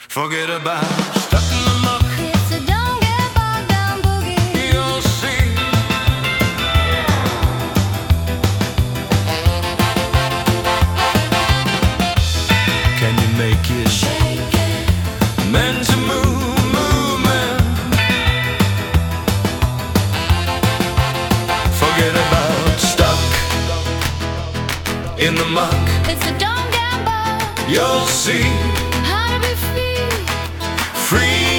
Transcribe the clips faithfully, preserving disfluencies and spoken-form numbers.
Forget about stuck in the muck. It's a don't get bogged down boogie. You'll see. Can you make it? Shake it. Meant to move, movement. Forget about stuck in the muck. It's a don't get bogged. You'll see. How to be free. Free.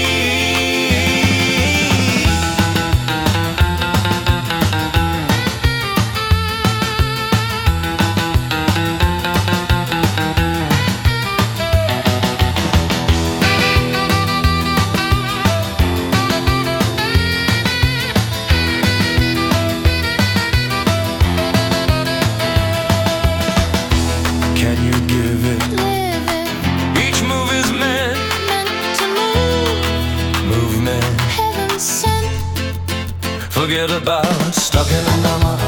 Can you give it? Live it. Each move is meant. Meant to move. Movement. Heaven sent. Forget about stuck in a muck.